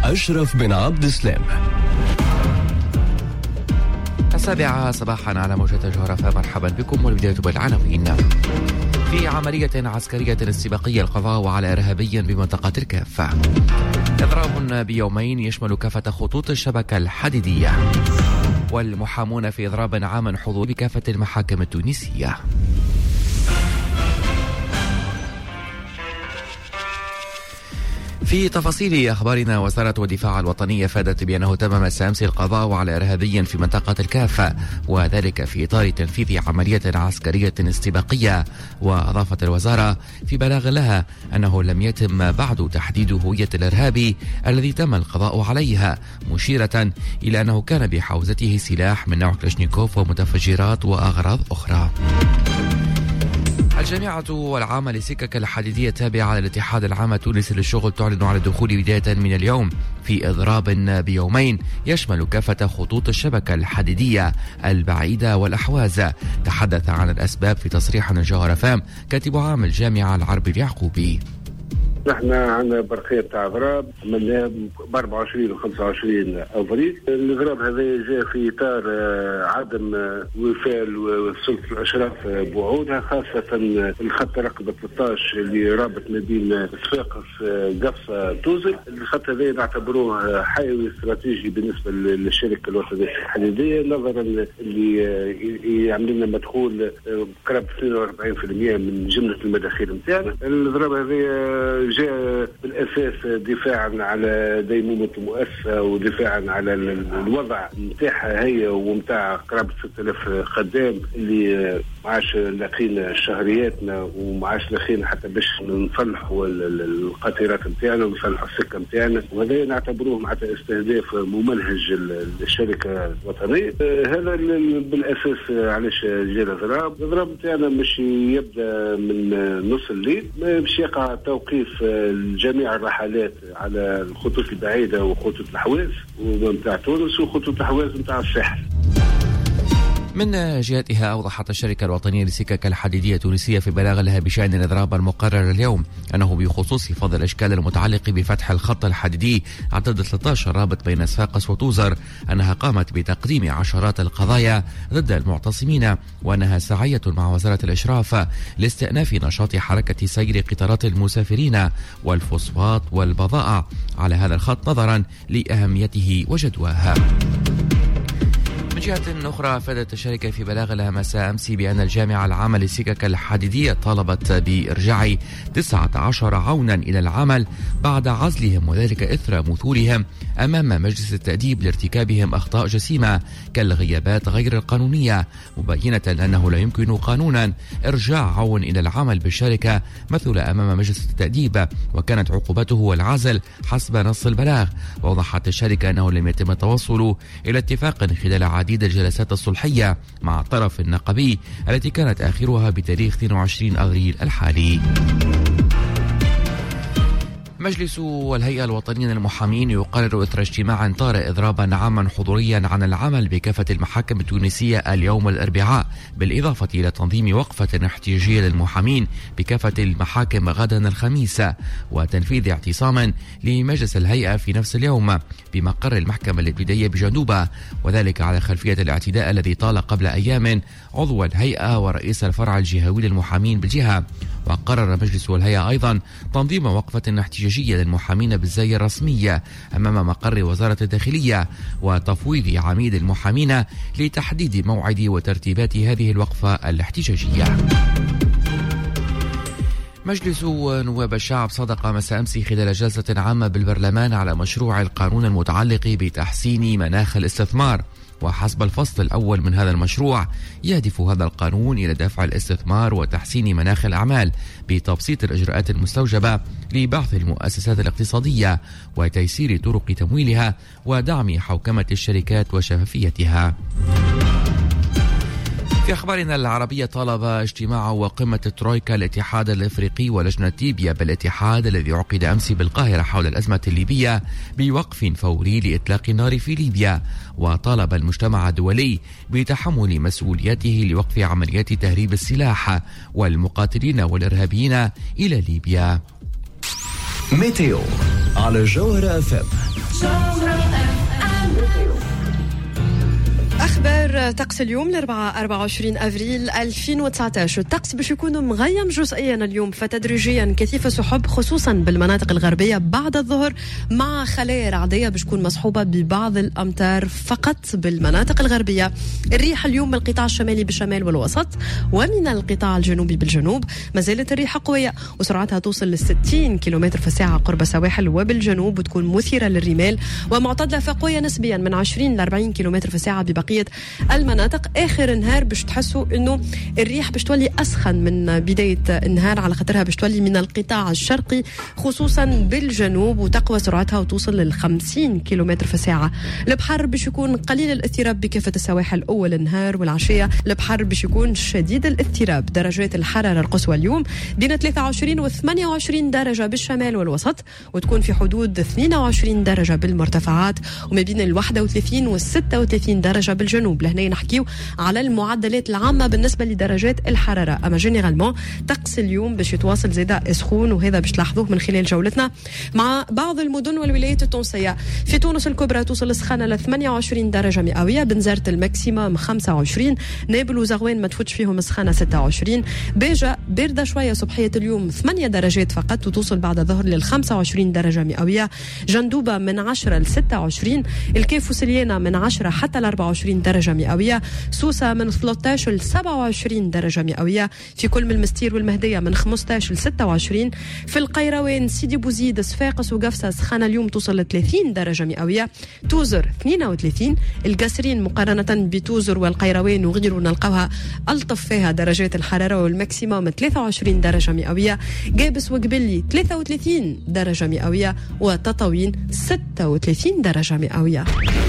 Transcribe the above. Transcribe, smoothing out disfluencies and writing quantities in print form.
أشرف بن عبد السلام. 7 صباحا على موجة جوهرة. مرحبا بكم، والبداية بالعناوين. في عملية عسكرية استباقية القضاء على إرهابي بمنطقة الكافة. إضراب بيومين يشمل كافة خطوط الشبكة الحديدية. والمحامون في إضراب عام حضور بكافة المحاكم التونسية. في تفاصيل أخبارنا، وزارة الدفاع الوطني أفادت بأنه تم مساء أمس القضاء على إرهابي في منطقة الكافة، وذلك في إطار تنفيذ عملية عسكرية استباقية. وأضافت الوزارة في بلاغ لها أنه لم يتم بعد تحديد هوية الإرهابي الذي تم القضاء عليها، مشيرة إلى أنه كان بحوزته سلاح من نوع كلاشنيكوف ومتفجرات وأغراض أخرى. الجامعة العامة للسكك الحديدية التابعة للاتحاد العام التونسي للشغل تعلن على الدخول بداية من اليوم في إضراب بيومين يشمل كافة خطوط الشبكة الحديدية البعيدة والأحواز. تحدث عن الأسباب في تصريح جوهر فام كاتب عام الجامعة العربي اليعقوبي. نحن عندنا برقية تاع اضراب عملناها ب 24 و 25 افريل. الاضراب هذا جاء في اطار عدم وفاء سلطة الاشراف بوعودها، خاصة الخط رقم 13 اللي رابط ما بين صفاقس قفصة توزل. الخط هذا نعتبروه حيوي استراتيجي بالنسبة للشركة الوطنية الحديدية، نظرا اللي يعمل لنا مدخول قرابة 42% من جملة المداخيل نتاعنا. الاضراب هذا جاء بالأساس دفاعا على ديمومة المؤسسة ودفاعا على الوضع نتاعها هي ومتاع قرابة 6000 خدام اللي معاش لاقين شهرياتنا ومعاش لاقين حتى باش نصلحوا القطيرات نتاعنا ونصلحوا السكة نتاعنا، وهذا نعتبروه معناتها استهداف ممنهج الشركة الوطنية. هذا بالأساس علاش جاء الإضراب نتاعنا مش يبدأ من نص الليل، باش يقع توقيف جميع الرحلات على الخطوط البعيدة وخطوط الحواز ومتاع تونس وخطوط الحواز متاع الساحل. من جهتها أوضحت الشركة الوطنية للسكك الحديدية التونسية في بلاغ لها بشأن الإضراب المقرر اليوم أنه بخصوص فض الأشكال المتعلق بفتح الخط الحديدي عدد 13 رابط بين صفاقس وتوزر، أنها قامت بتقديم عشرات القضايا ضد المعتصمين، وأنها سعية مع وزارة الإشراف لاستئناف نشاط حركة سير قطارات المسافرين والفوسفات والبضائع على هذا الخط نظرا لأهميته وجدواها. من جهة أخرى، أفادت الشركة في بلاغ لها مساء أمس بأن الجامعة العامة للسكك الحديدية طالبت بإرجاع 19 عونا إلى العمل بعد عزلهم، وذلك إثر مثولهم أمام مجلس التأديب لارتكابهم أخطاء جسيمة كالغيابات غير القانونية، مبينة أنه لا يمكن قانونا إرجاع عون إلى العمل بالشركة مثل أمام مجلس التأديب، وكانت عقوبته العزل حسب نص البلاغ. ووضحت الشركة أنه لم يتم التوصل إلى اتفاق خلال عديد الجلسات الصلحية مع الطرف النقابي التي كانت آخرها بتاريخ 22 أبريل الحالي. مجلس الهيئة الوطنية للمحامين يقرر إثر اجتماع طارئ إضرابا عاما حضوريا عن العمل بكافة المحاكم التونسية اليوم الأربعاء، بالإضافة إلى تنظيم وقفة احتجاجية للمحامين بكافة المحاكم غدا الخميس، وتنفيذ اعتصام لمجلس الهيئة في نفس اليوم بمقر المحكمة الابتدائية بجندوبة، وذلك على خلفية الاعتداء الذي طال قبل أيام عضو الهيئة ورئيس الفرع الجهوي للمحامين بالجهة. وقرر مجلس الهيئة أيضا تنظيم وقفة احتجاجية للمحامين بالزي الرسمية أمام مقر وزارة الداخلية، وتفويض عميد المحامين لتحديد موعد وترتيبات هذه الوقفة الاحتجاجية. مجلس نواب الشعب صدق مساء أمس خلال جلسة عامة بالبرلمان على مشروع القانون المتعلق بتحسين مناخ الاستثمار. وحسب الفصل الأول من هذا المشروع يهدف هذا القانون إلى دفع الاستثمار وتحسين مناخ الأعمال بتبسيط الإجراءات المستوجبة لبعث المؤسسات الاقتصادية وتيسير طرق تمويلها ودعم حوكمة الشركات وشفافيتها. في أخبارنا العربية، طالب اجتماع وقمة الترويكا الاتحاد الإفريقي ولجنة ليبيا بالاتحاد الذي عقد أمس بالقاهرة حول الأزمة الليبية بوقف فوري لإطلاق النار في ليبيا، وطالب المجتمع الدولي بتحمل مسؤولياته لوقف عمليات تهريب السلاح والمقاتلين والإرهابيين إلى ليبيا. ميتيو على جوهرة FM أخبار طقس اليوم الأربعاء 24 أفريل 2019. الطقس باش يكون مغيم جزئيا اليوم فتدريجيا كثيف سحب خصوصا بالمناطق الغربية بعد الظهر مع خلايا رعدية باش تكون مصحوبة ببعض الأمطار فقط بالمناطق الغربية. الريح اليوم من القطاع الشمالي بالشمال والوسط ومن القطاع الجنوبي بالجنوب ما زالت الريح قوية وسرعتها توصل ل 60 كيلومتر في الساعة قرب السواحل وبالجنوب وتكون مثيرة للرمال ومعتدلة فقوية نسبيا من 20 ل 40 كيلومتر في الساعة ببقية المناطق. آخر النهار باش تحسوا إنه الريح باش تولي أسخن من بداية النهار على خاطرها باش تولي من القطاع الشرقي خصوصا بالجنوب وتقوى سرعتها وتوصل لل 50 كيلومتر في الساعة. البحر باش يكون قليل الاضطراب بكافة السواحل أول النهار والعشية. البحر باش يكون شديد الاضطراب. درجات الحرارة القصوى اليوم بين 23 و 28 درجة بالشمال والوسط وتكون في حدود 22 درجة بالمرتفعات وما بين 31 و 36 درجة بالجنوب. لهنا نحكيو على المعدلات العامة بالنسبة لدرجات الحرارة. أما جينيرالمون طقس اليوم باش يتواصل زيادة سخون وهذا باش تلاحظوه من خلال جولتنا مع بعض المدن والولايات التونسية. في تونس الكبرى توصل السخانة ل 28 درجة مئوية. بنزرت الماكسيموم 25. نابل وزغوان ما تفوتش فيهم السخانة 26. باجة باردة شوية صبحية اليوم 8 درجات فقط وتوصل بعد الظهر لل 25 درجة مئوية. جندوبة من 10 ل 26. الكيف وسليانة من 10 حتى ل 24 درجة مئوية. سوسة من 13 ل 27 درجة مئوية. في كل من المستير والمهدية من 15 ل 26. في القيروان سيدي بوزيد صفاقس وقفصة سخانة اليوم توصل ل 30 درجة مئوية. توزر 32. القصرين مقارنة بتوزر والقيروان وغيره نلقاوها ألطف فيها درجات الحرارة والماكسيموم 23 درجة مئوية. قابس وقبلي 33 درجة مئوية وتطاوين 36 درجة مئوية.